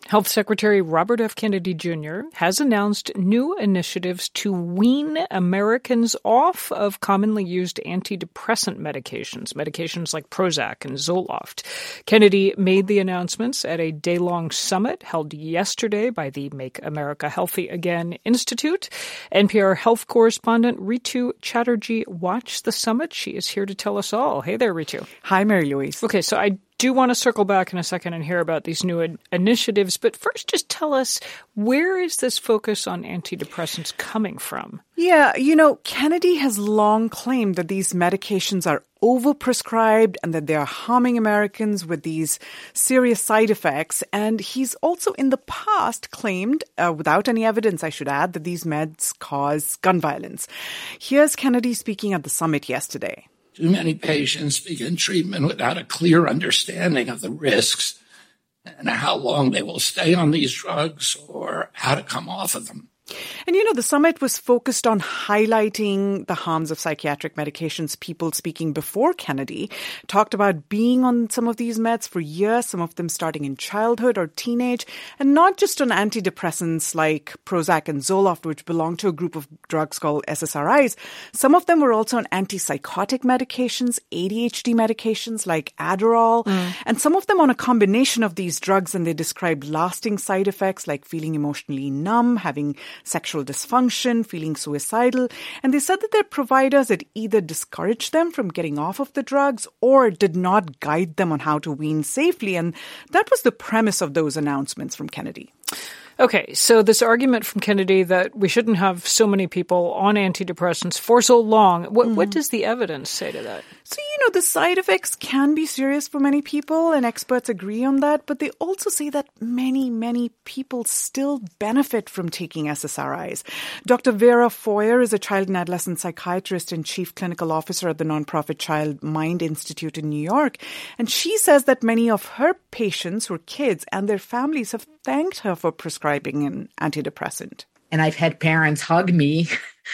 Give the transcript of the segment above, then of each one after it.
Health Secretary Robert F. Kennedy Jr. has announced new initiatives to wean Americans off of commonly used antidepressant medications like Prozac and Zoloft. Kennedy made the announcements at a day-long summit held yesterday by the Make America Healthy Again Institute. NPR health correspondent Ritu Chatterjee watched the summit. She is here to tell us all. Hey there, Ritu. Hi, Mary Louise. Okay, so I do want to circle back in a second and hear about these new initiatives, but first just tell us, where is this focus on antidepressants coming from? Yeah, Kennedy has long claimed that these medications are overprescribed and that they are harming Americans with these serious side effects. And he's also in the past claimed, without any evidence, I should add, that these meds cause gun violence. Here's Kennedy speaking at the summit yesterday. Too many patients begin treatment without a clear understanding of the risks and how long they will stay on these drugs or how to come off of them. And the summit was focused on highlighting the harms of psychiatric medications. People speaking before Kennedy talked about being on some of these meds for years, some of them starting in childhood or teenage, and not just on antidepressants like Prozac and Zoloft, which belong to a group of drugs called SSRIs. Some of them were also on antipsychotic medications, ADHD medications like Adderall, and some of them on a combination of these drugs, and they described lasting side effects like feeling emotionally numb, having sexual dysfunction, feeling suicidal. And they said that their providers had either discouraged them from getting off of the drugs or did not guide them on how to wean safely. And that was the premise of those announcements from Kennedy. Okay, so this argument from Kennedy that we shouldn't have so many people on antidepressants for so long, what does the evidence say to that? So, the side effects can be serious for many people, and experts agree on that, but they also say that many, many people still benefit from taking SSRIs. Dr. Vera Foyer is a child and adolescent psychiatrist and chief clinical officer at the nonprofit Child Mind Institute in New York, and she says that many of her patients who are kids and their families have thanked her for prescribing an antidepressant. And I've had parents hug me,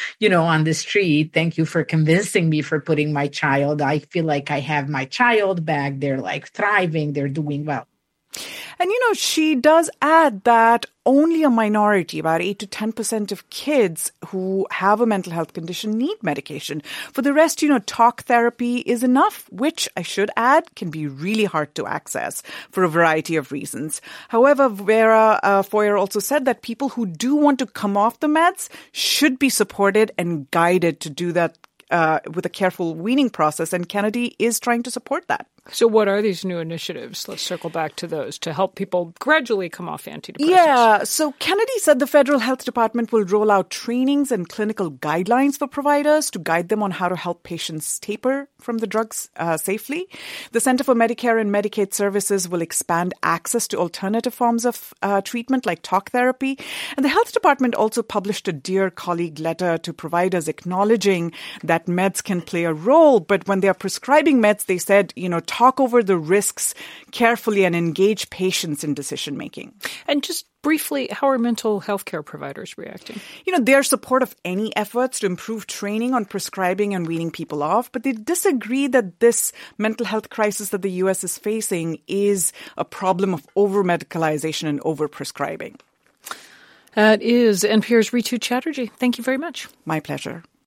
on the street. Thank you for convincing me for putting my child. I feel like I have my child back. They're like thriving. They're doing well. And, she does add that only a minority, about 8 to 10% of kids who have a mental health condition need medication. For the rest, talk therapy is enough, which I should add can be really hard to access for a variety of reasons. However, Vera Foyer also said that people who do want to come off the meds should be supported and guided to do that with a careful weaning process. And Kennedy is trying to support that. So what are these new initiatives? Let's circle back to those to help people gradually come off antidepressants. Yeah, so Kennedy said the Federal Health Department will roll out trainings and clinical guidelines for providers to guide them on how to help patients taper from the drugs safely. The Center for Medicare and Medicaid Services will expand access to alternative forms of treatment like talk therapy. And the Health Department also published a Dear Colleague letter to providers acknowledging that meds can play a role. But when they are prescribing meds, they said, talk over the risks carefully and engage patients in decision making. And just briefly, how are mental health care providers reacting? They're supportive of any efforts to improve training on prescribing and weaning people off, but they disagree that this mental health crisis that the U.S. is facing is a problem of over-medicalization and over-prescribing. That is NPR's Ritu Chatterjee. Thank you very much. My pleasure.